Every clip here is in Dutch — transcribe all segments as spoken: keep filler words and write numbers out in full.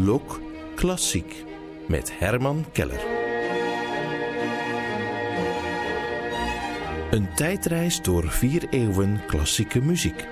Lok Klassiek met Herman Keller. Een tijdreis door vier eeuwen klassieke muziek.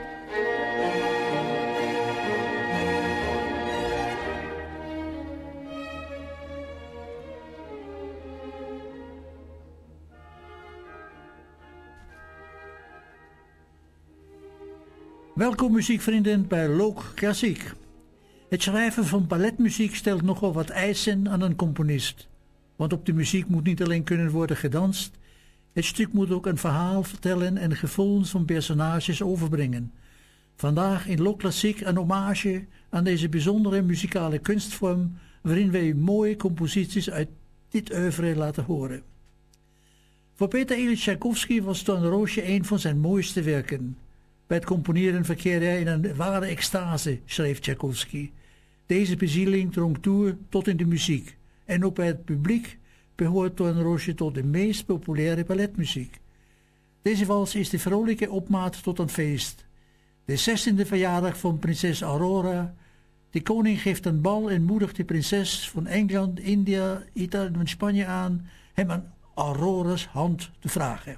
Welkom muziekvrienden bij Lok Klassiek. Het schrijven van balletmuziek stelt nogal wat eisen aan een componist. Want op de muziek moet niet alleen kunnen worden gedanst. Het stuk moet ook een verhaal vertellen en gevoelens van personages overbrengen. Vandaag in Lok Klassiek een hommage aan deze bijzondere muzikale kunstvorm, waarin wij mooie composities uit dit oeuvre laten horen. Voor Peter Ilyich Tchaikovsky was Doornroosje een van zijn mooiste werken. Bij het componeren verkeerde hij in een ware extase, schreef Tchaikovsky. Deze bezieling drong door tot in de muziek. En ook bij het publiek behoort Doornroosje tot de meest populaire balletmuziek. Deze wals is de vrolijke opmaat tot een feest. De zestiende verjaardag van prinses Aurora. De koning geeft een bal en moedigt de prinses van Engeland, India, Italië en Spanje aan hem aan Aurora's hand te vragen.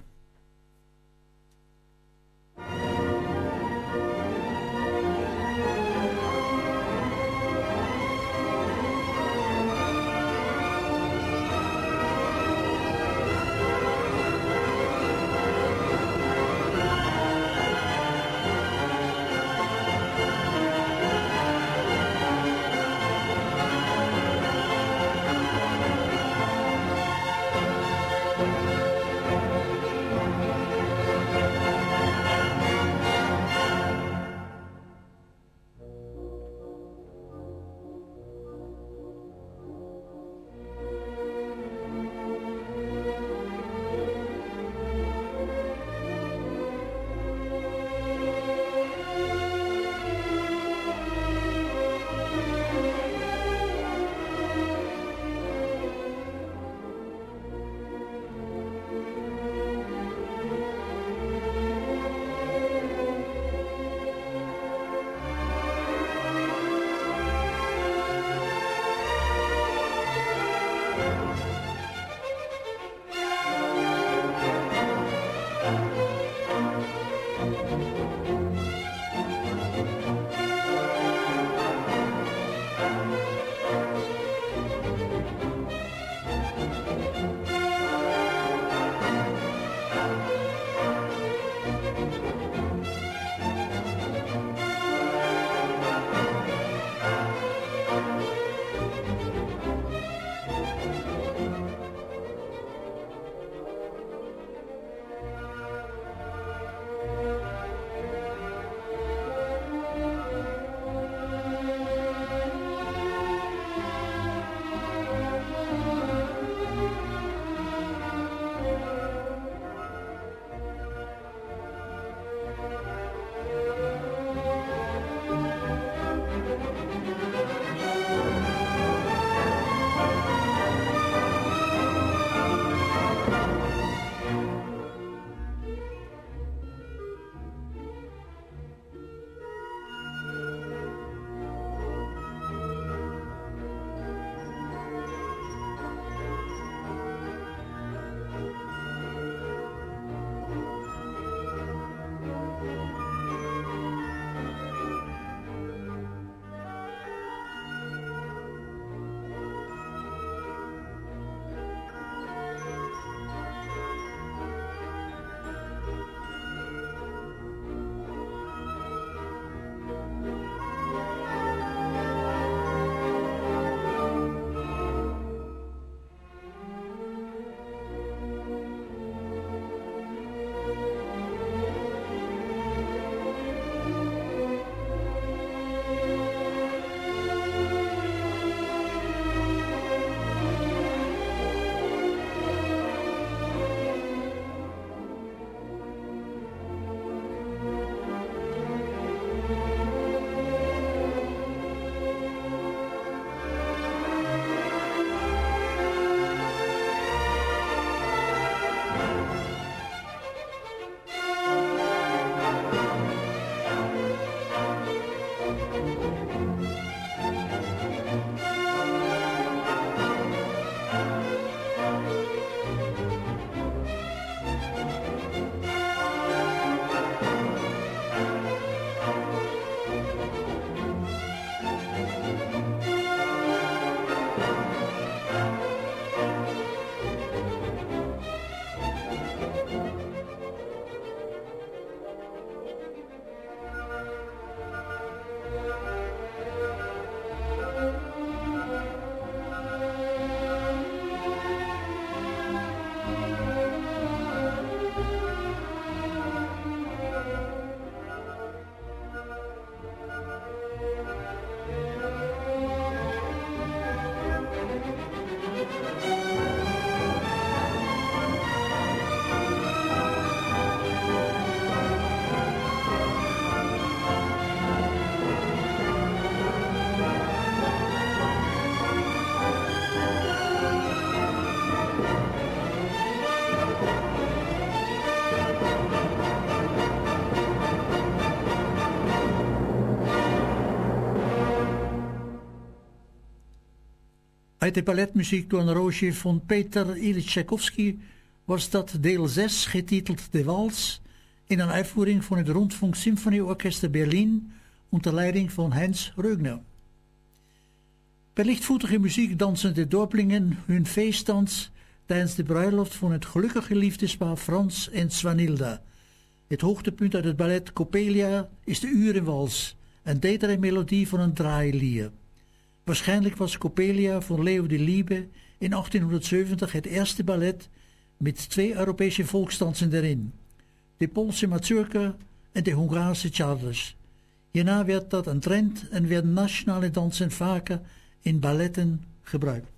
Uit de balletmuziek door een roosje van Peter Ilyich Tchaikovsky was dat deel zes, getiteld De Wals, in een uitvoering van het Rundfunk Symfonieorchester Berlin onder leiding van Heinz Rögner. Bij lichtvoetige muziek dansen de dorpelingen hun feestdans tijdens de bruiloft van het gelukkige liefdespaar Frans en Swanhilda. Het hoogtepunt uit het ballet Coppelia is de urenwals, een betere melodie van een draailier. Waarschijnlijk was Coppelia van Leo de Liebe in achttienhonderdzeventig het eerste ballet met twee Europese volksdansen erin, de Poolse mazurka en de Hongaarse charters. Hierna werd dat een trend en werden nationale dansen vaker in balletten gebruikt.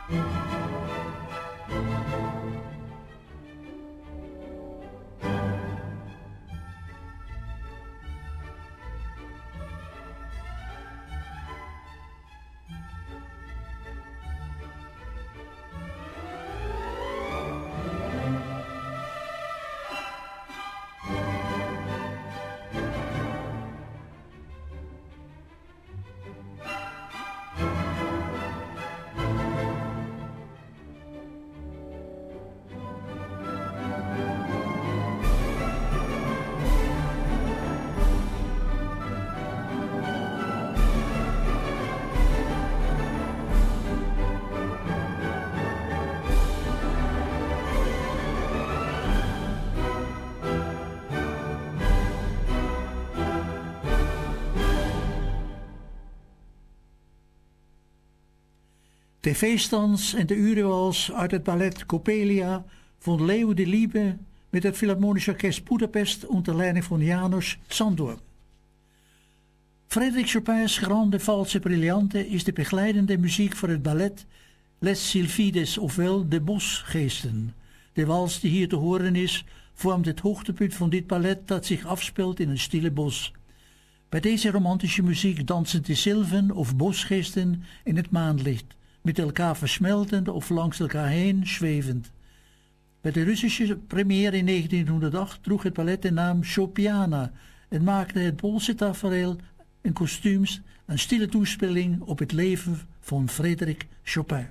De feestdans en de urewals uit het ballet Coppelia von Leo de Liebe met het Philharmonisch Orkest Budapest onder leiding van János Sándor. Frédéric Chopin's Grande Valse Brillante is de begeleidende muziek voor het ballet Les Sylphides, ofwel de Bosgeesten. De wals die hier te horen is, vormt het hoogtepunt van dit ballet dat zich afspeelt in een stille bos. Bij deze romantische muziek dansen de sylven of bosgeesten in het maanlicht, met elkaar versmeltend of langs elkaar heen zwevend. Bij de Russische première in negentienhonderdacht droeg het ballet de naam Chopiana en maakte het Poolse tafereel en kostuums een stille toespeling op het leven van Frédéric Chopin.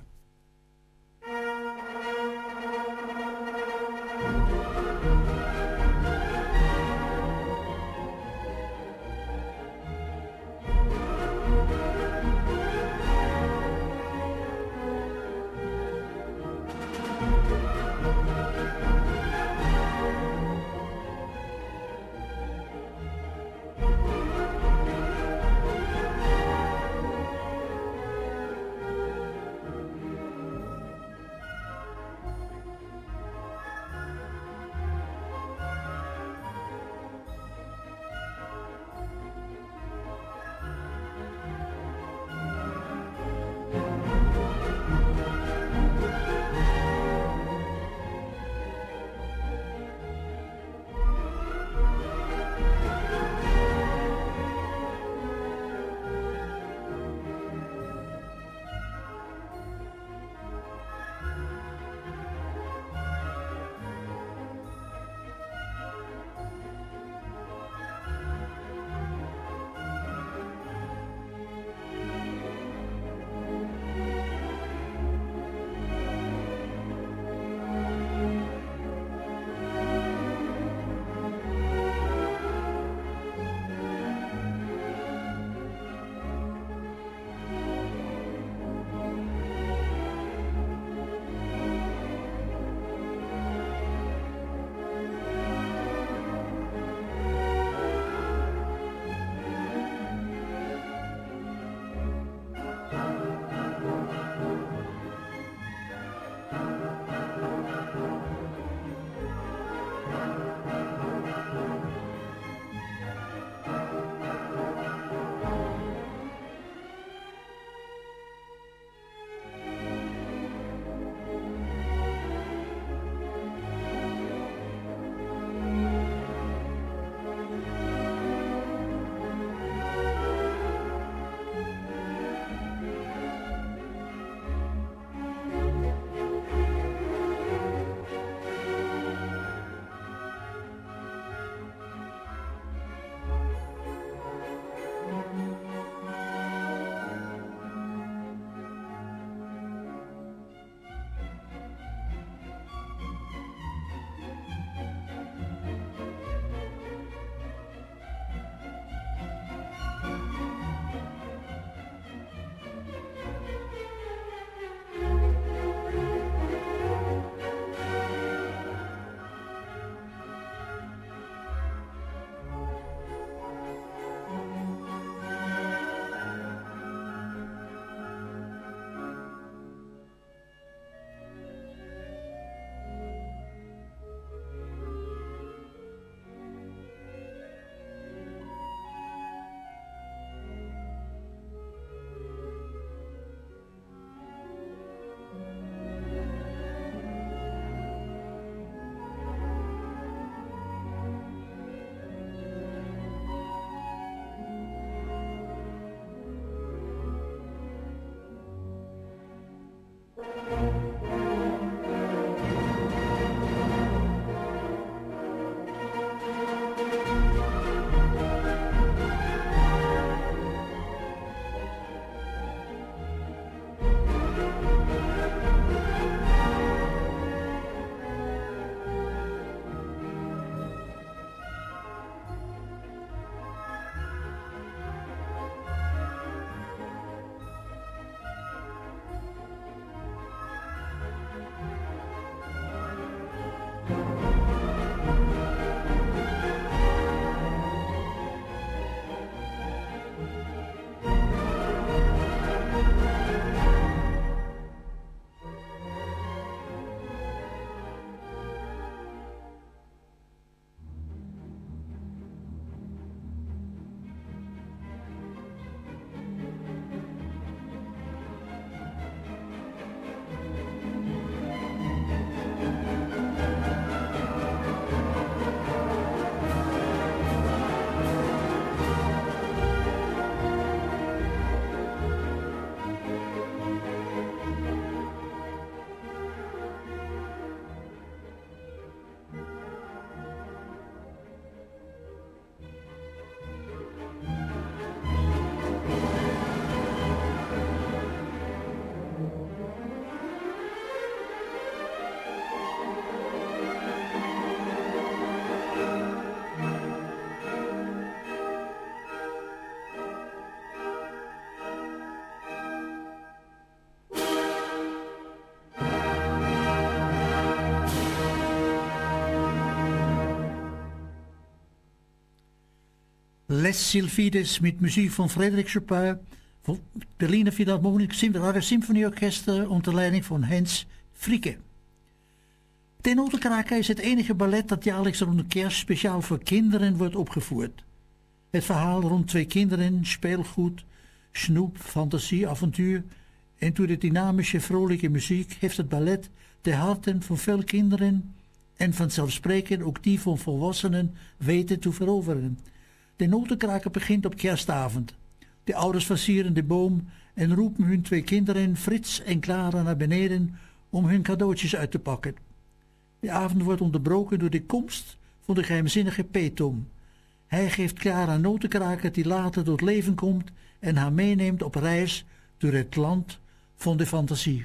Les Sylphides mit Musik von Frédéric Chopin, vom Berliner Philharmonische Symfonieorchester unter leiding van Hens Fricke. De Notenkraker is het enige ballet dat jaarlijks rond de kerst speciaal voor kinderen wordt opgevoerd. Het verhaal rond twee kinderen, speelgoed, snoep, fantasie, avontuur en door de dynamische, vrolijke muziek heeft het ballet de harten van veel kinderen en vanzelfsprekend ook die van volwassenen weten te veroveren. De Notenkraker begint op kerstavond. De ouders versieren de boom en roepen hun twee kinderen, Frits en Clara, naar beneden om hun cadeautjes uit te pakken. De avond wordt onderbroken door de komst van de geheimzinnige Peetom. Hij geeft Clara een notenkraker die later tot leven komt en haar meeneemt op reis door het land van de fantasie.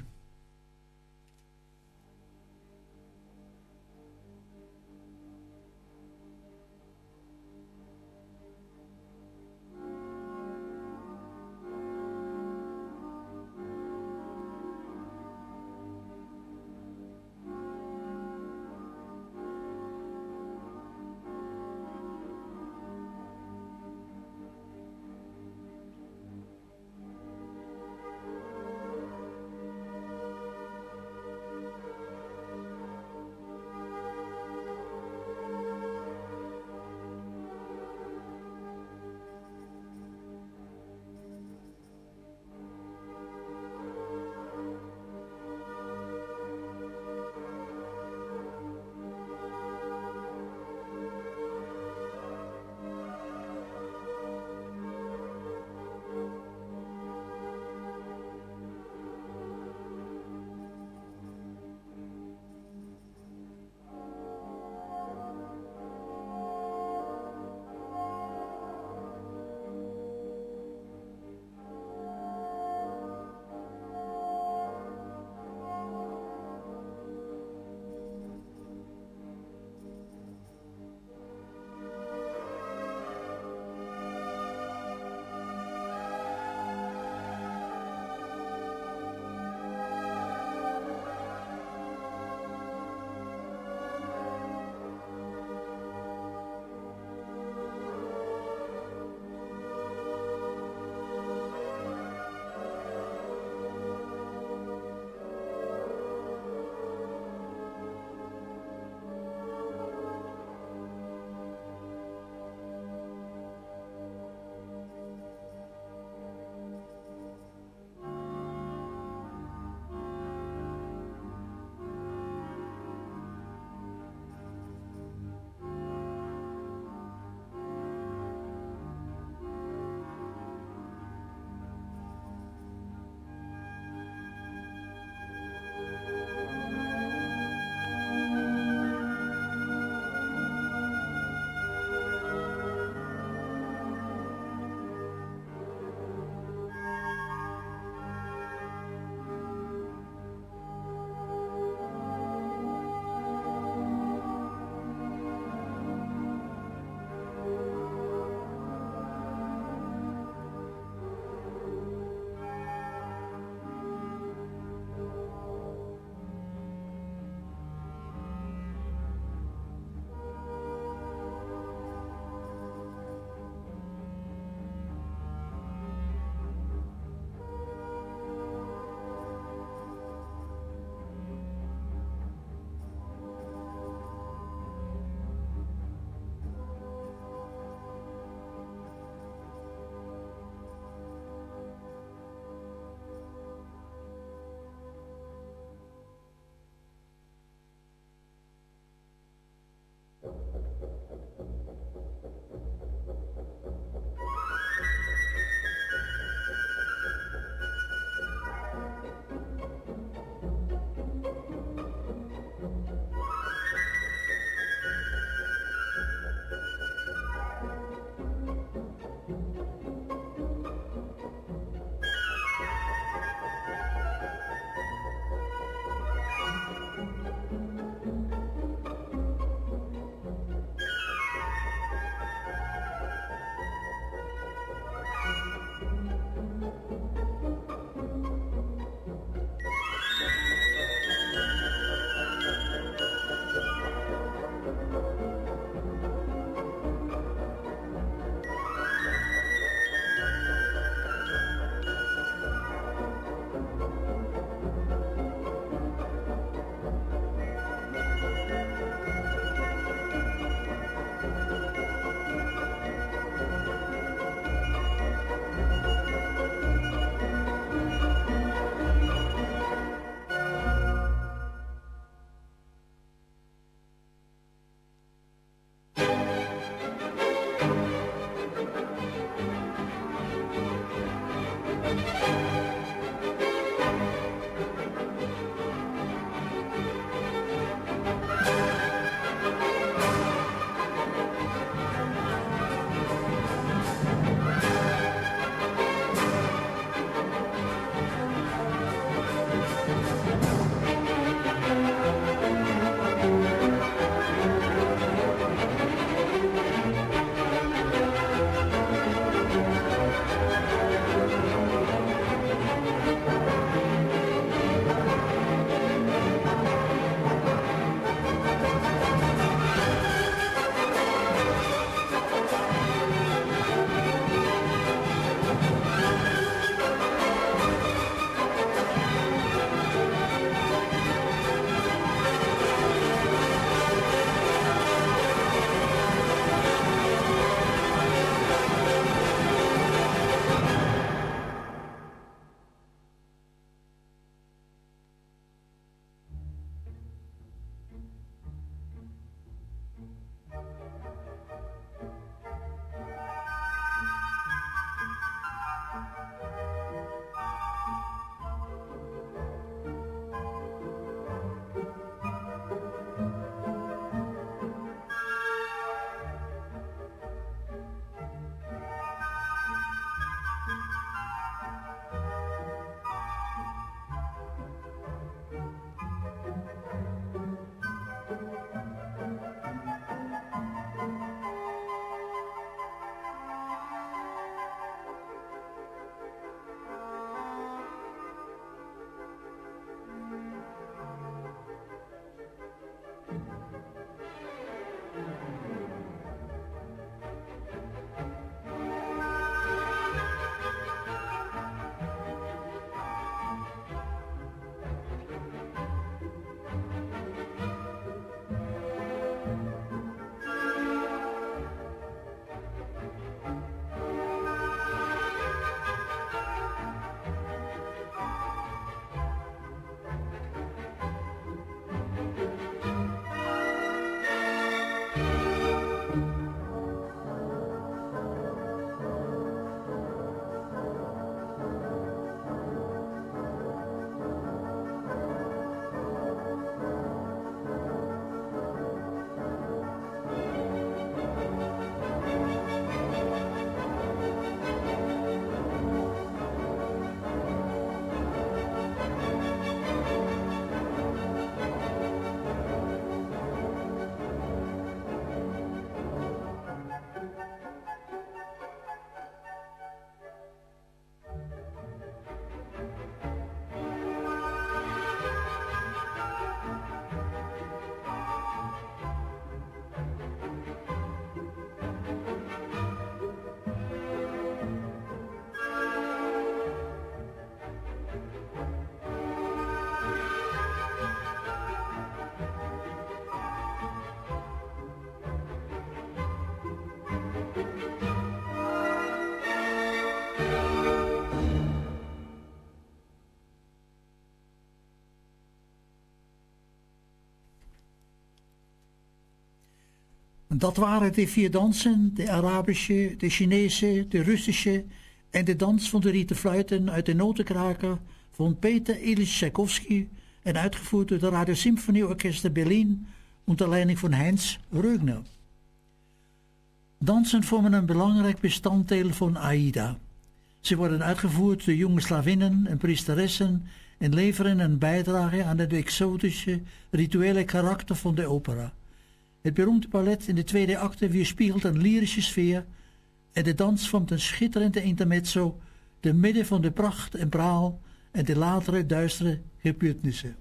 Dat waren de vier dansen, de Arabische, de Chinese, de Russische en de dans van de rieten fluiten uit de notenkraker van Peter Ilyich Tchaikovsky en uitgevoerd door de Radiosymfonieorchester Berlin onder leiding van Heinz Rögner. Dansen vormen een belangrijk bestanddeel van Aida. Ze worden uitgevoerd door jonge slavinnen en priesteressen en leveren een bijdrage aan het exotische, rituele karakter van de opera. Het beroemde ballet in de tweede acte weerspiegelt een lyrische sfeer en de dans vormt een schitterende intermezzo te midden van de pracht en praal en de latere duistere gebeurtenissen.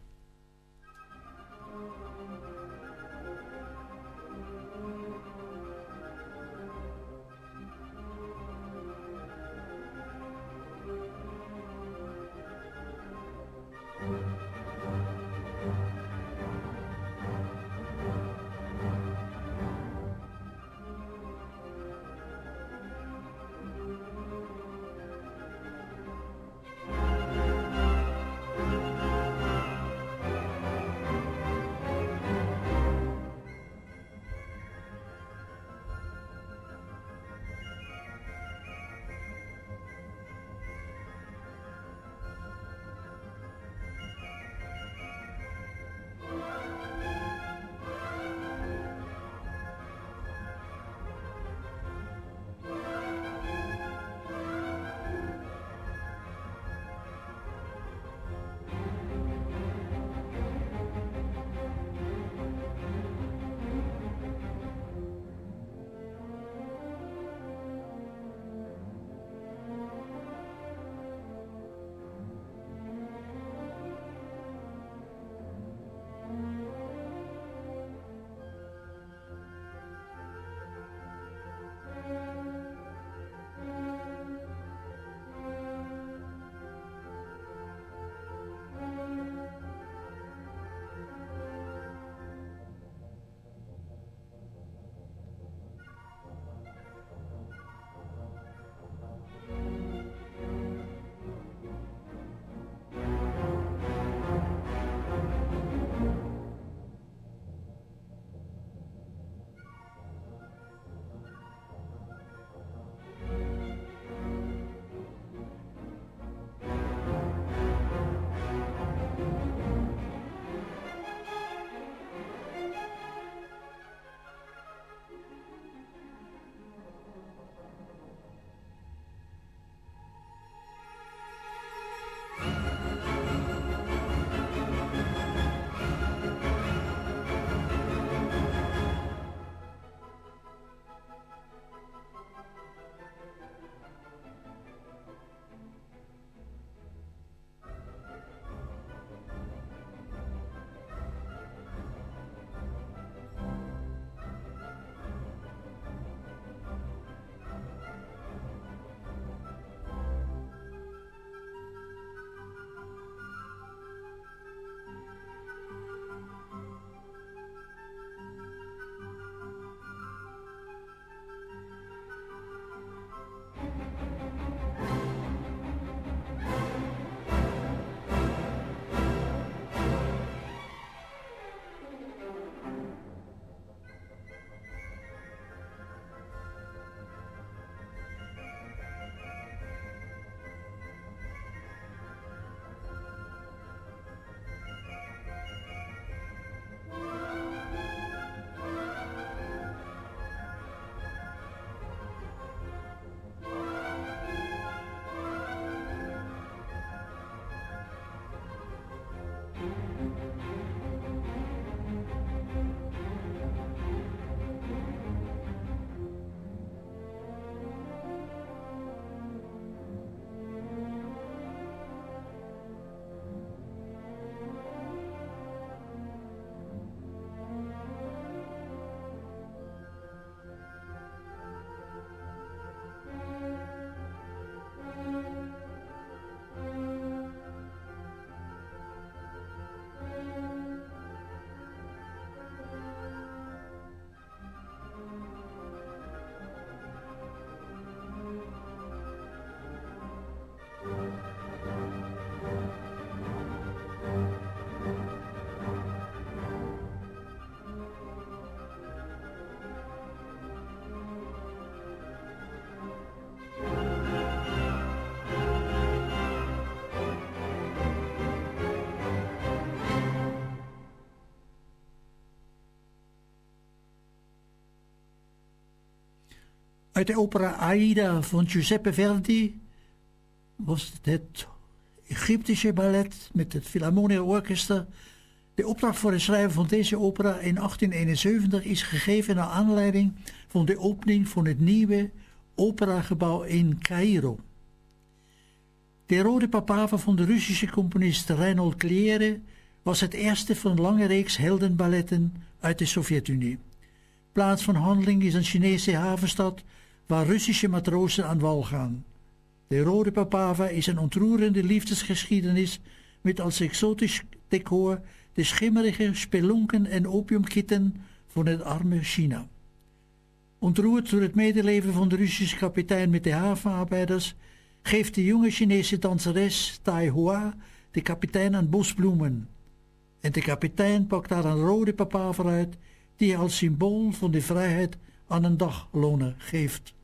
Uit de opera Aida van Giuseppe Verdi was het het Egyptische ballet met het Philharmonia Orchester. De opdracht voor het schrijven van deze opera in achttien eenenzeventig is gegeven naar aanleiding van de opening van het nieuwe operagebouw in Caïro. De Rode Papava van de Russische componist Reinhold Kliere was het eerste van een lange reeks heldenballetten uit de Sovjet-Unie. Plaats van handeling is een Chinese havenstad waar Russische matrozen aan wal gaan. De Rode Papava is een ontroerende liefdesgeschiedenis met als exotisch decor de schimmerige spelonken en opiumkitten van het arme China. Ontroerd door het medeleven van de Russische kapitein met de havenarbeiders, geeft de jonge Chinese danseres Tai Hua de kapitein een bos bloemen. En de kapitein pakt daar een rode papava uit die hij als symbool van de vrijheid aan een dagloner geeft.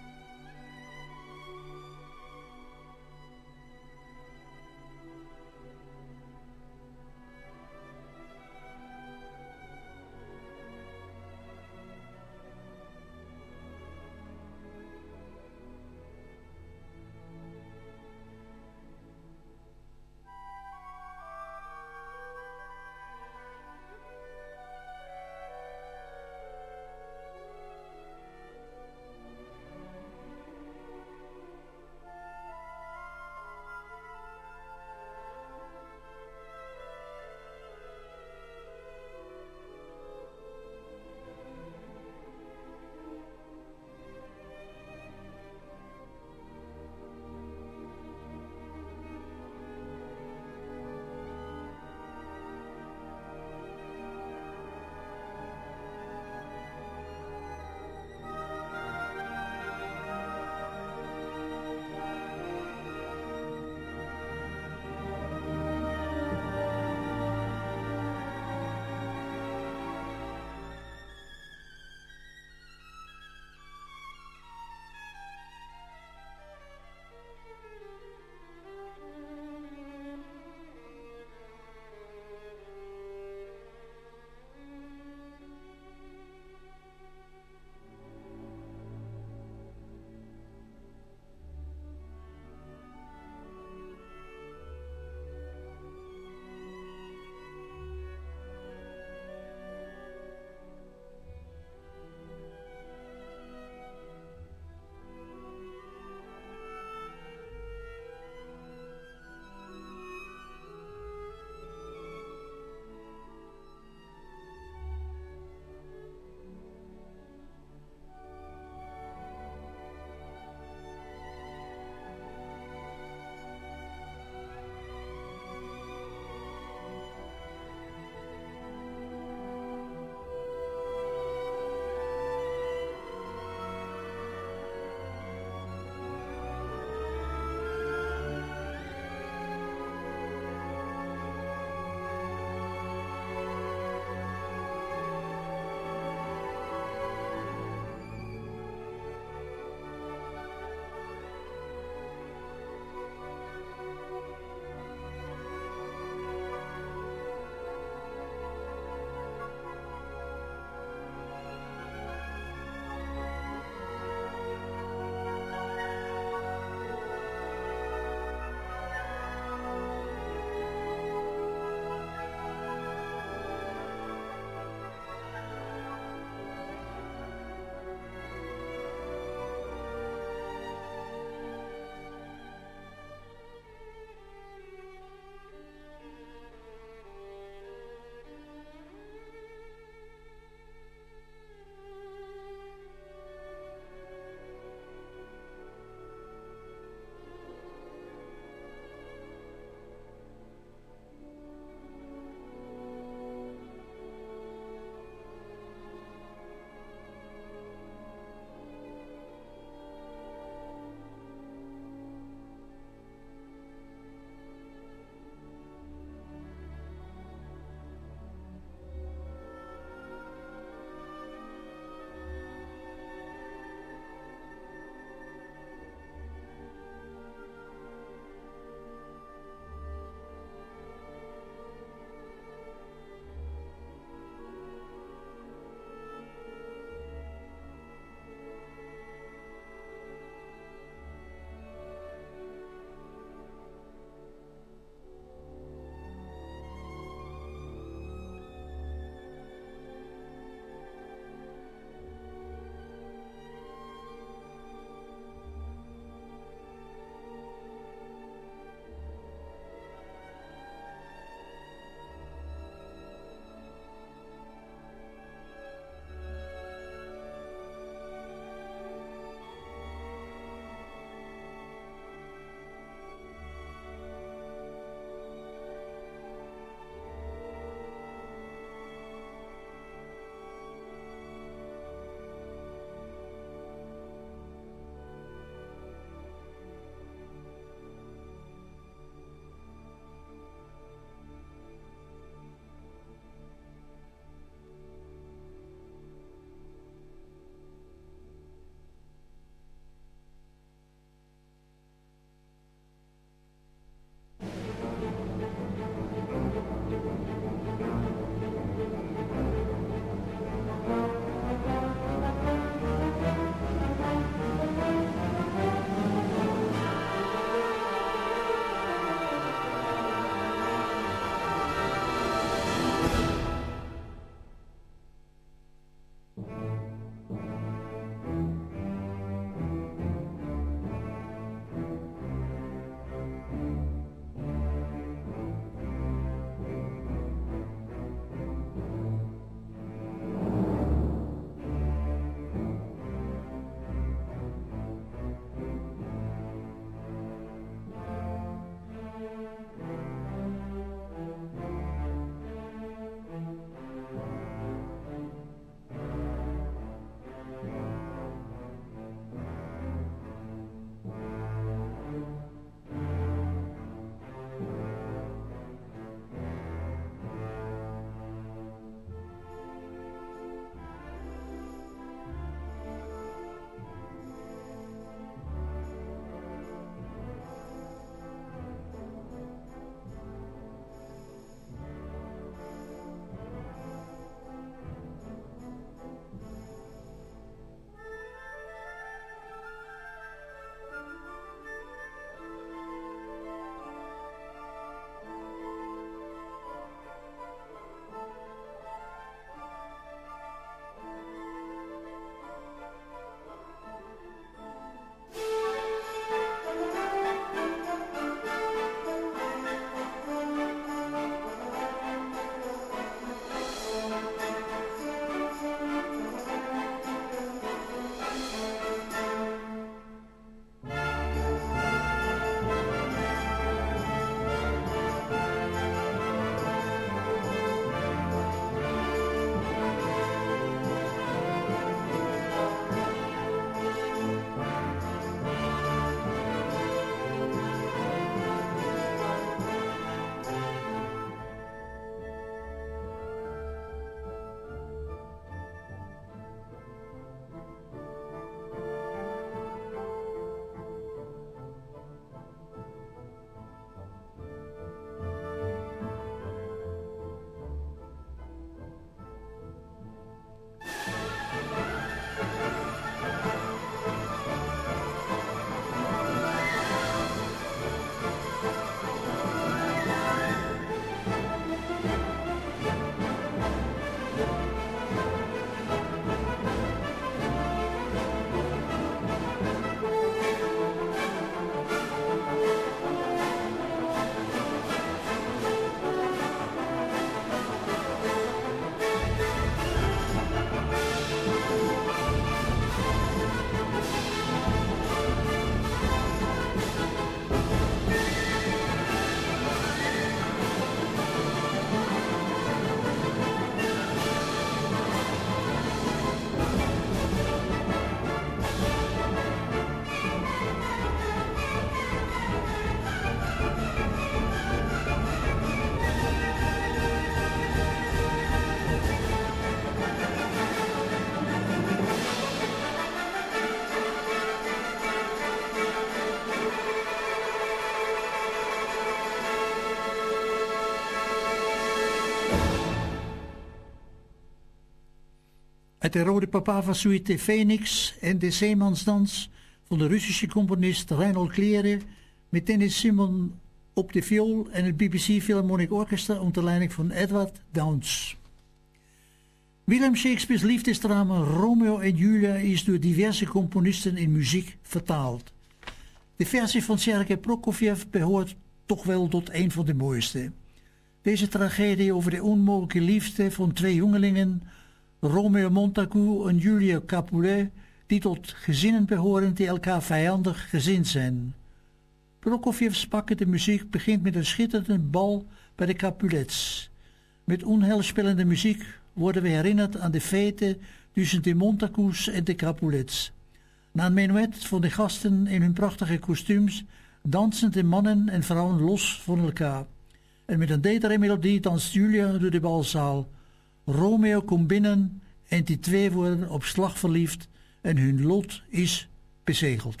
Uit de Rode Papava-suite Phoenix en de Zeemansdans van de Russische componist Reinhold Klere met Dennis Simon op de viool en het B B C Philharmonic Orchestra onder leiding van Edward Downes. William Shakespeare's liefdesdrama Romeo en Julia is door diverse componisten in muziek vertaald. De versie van Sergei Prokofjev behoort toch wel tot een van de mooiste. Deze tragedie over de onmogelijke liefde van twee jongelingen, Romeo Montagu en Julia Capulet, die tot gezinnen behoren die elkaar vijandig gezind zijn. Prokofjev's pakkende muziek begint met een schitterende bal bij de Capulets. Met onheilspellende muziek worden we herinnerd aan de feiten tussen de Montagus en de Capulets. Na een menuet van de gasten in hun prachtige kostuums dansen de mannen en vrouwen los van elkaar. En met een detere melodie danst Julia door de balzaal. Romeo komt binnen en die twee worden op slag verliefd en hun lot is bezegeld.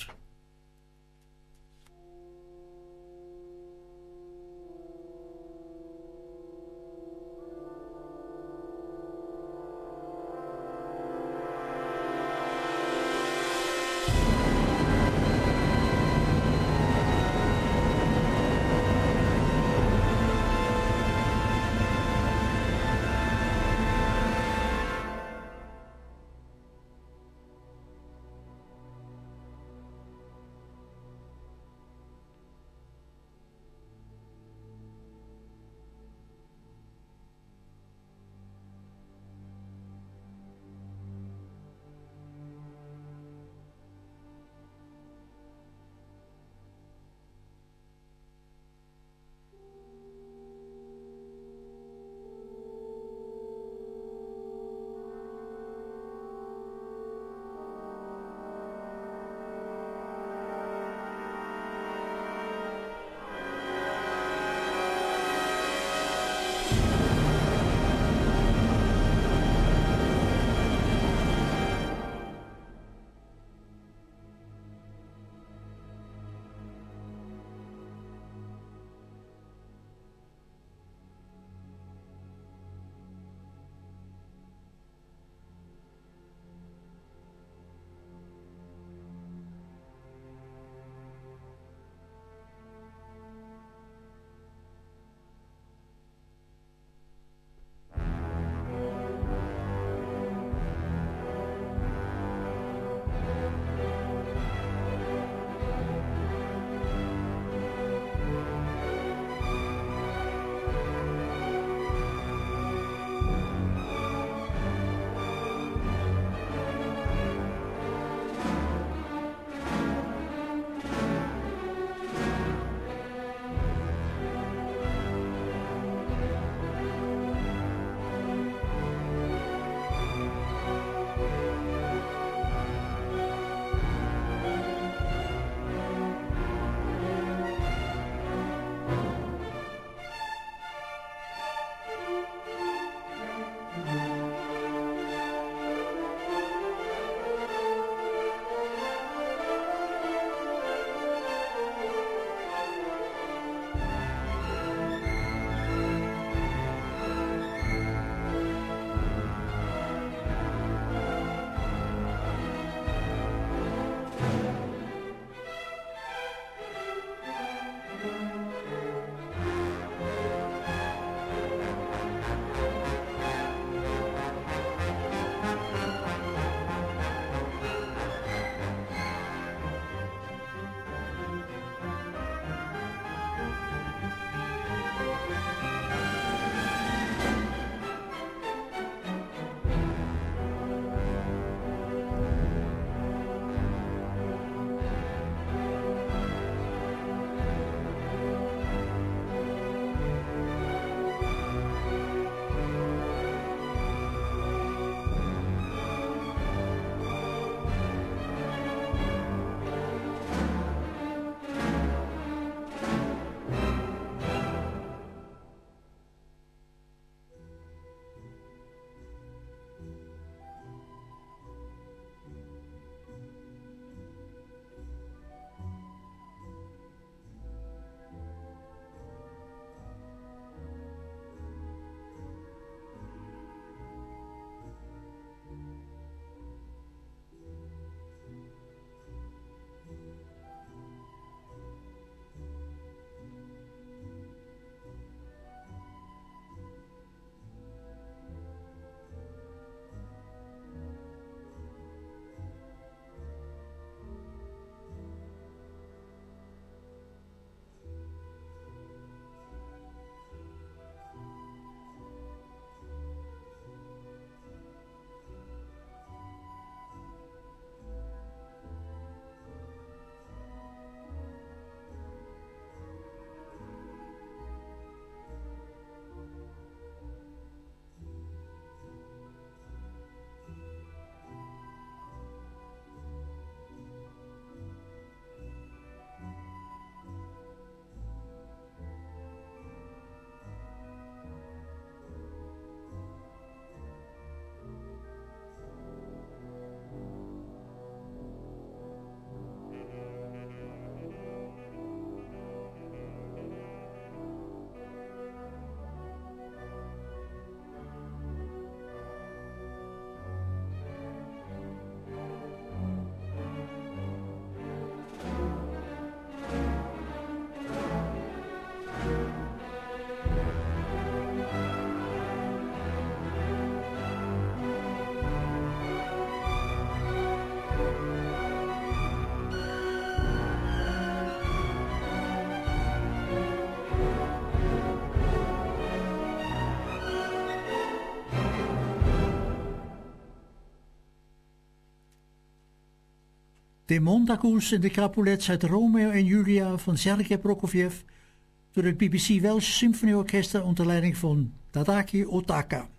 De Montagus en de Capulets uit Romeo en Julia van Sergei Prokofjev door het B B C Welsh Symphony Orchestra onder leiding van Tadaki Otaka.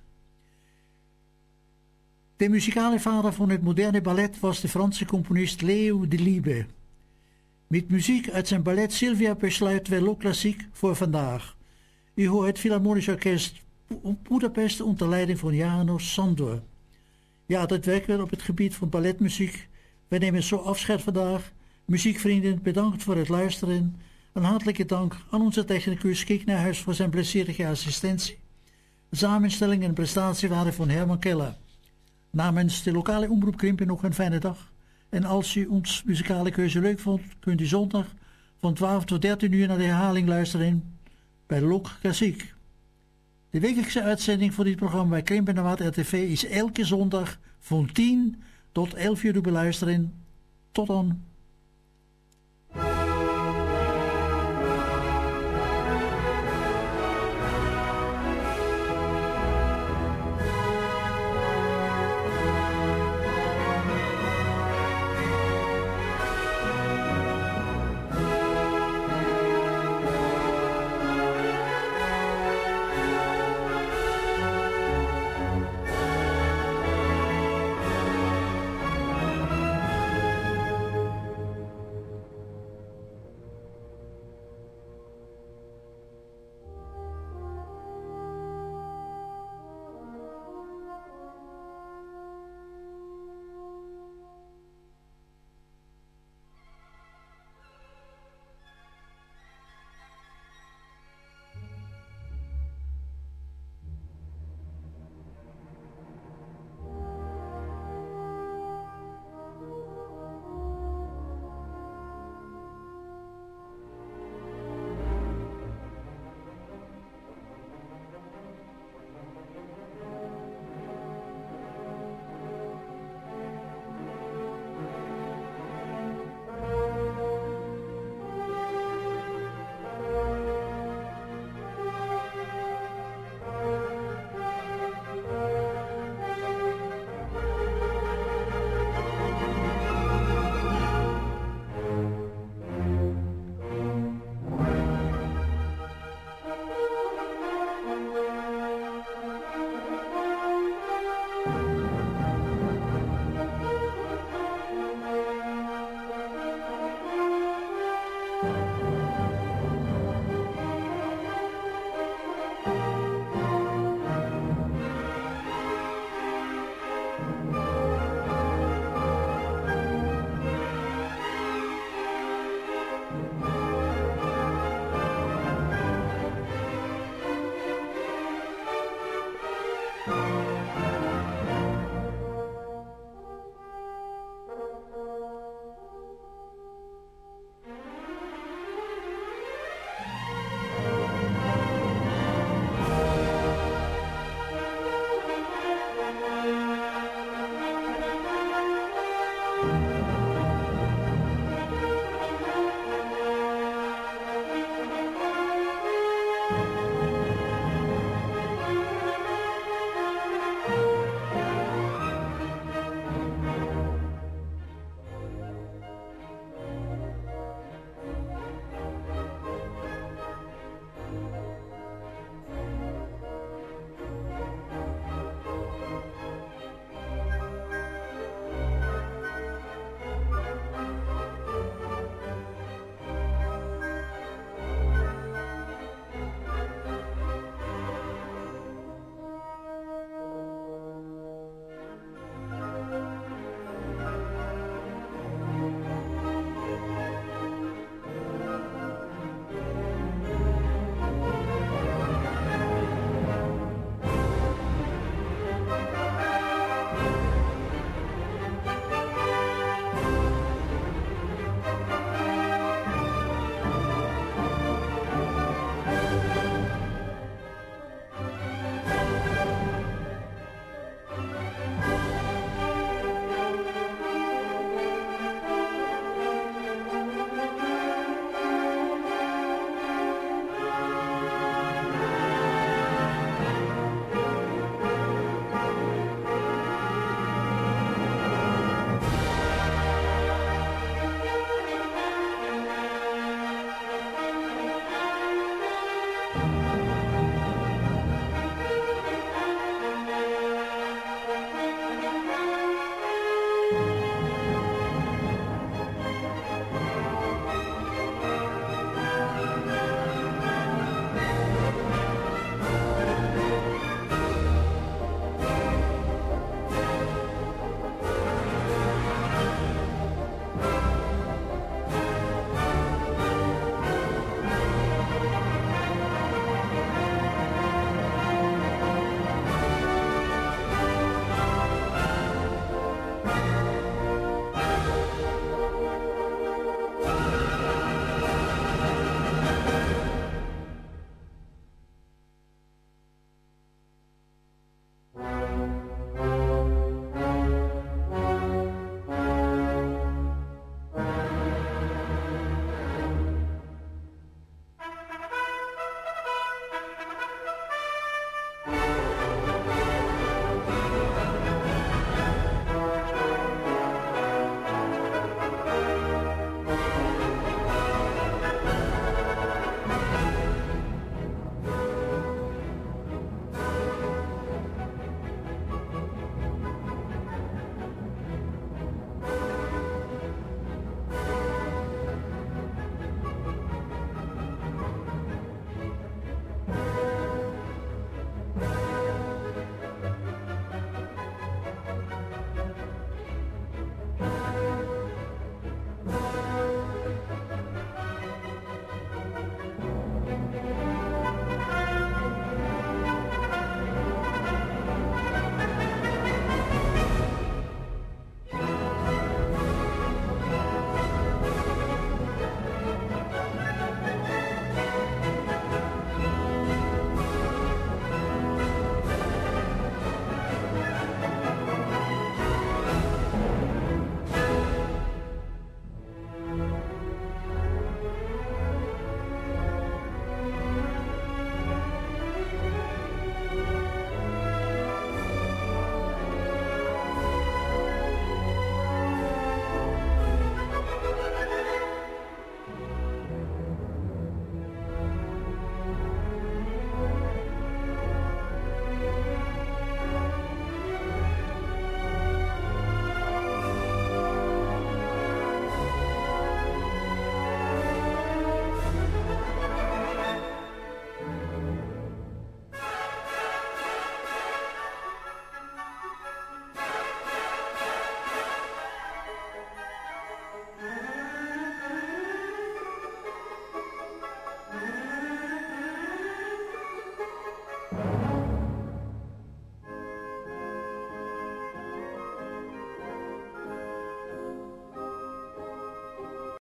De muzikale vader van het moderne ballet was de Franse componist Leo Delibes. Met muziek uit zijn ballet Sylvia besluiten we Look Klassiek voor vandaag. U hoort het Philharmonisch Orkest Budapest onder leiding van János Sándor. Ja, dat werkt wel op het gebied van balletmuziek. Wij nemen zo afscheid vandaag. Muziekvrienden, bedankt voor het luisteren. Een hartelijke dank aan onze technicus Kik Nijhuis voor zijn plezierige assistentie. De samenstelling en prestatie waren van Herman Keller. Namens de lokale omroep Krimpen nog een fijne dag. En als u ons muzikale keuze leuk vond, kunt u zondag van twaalf tot dertien uur naar de herhaling luisteren bij Lok Klassiek. De wekelijkse uitzending voor dit programma bij Krimpen en Waard R T V is elke zondag van tien tot elf uur te beluisteren. Tot dan.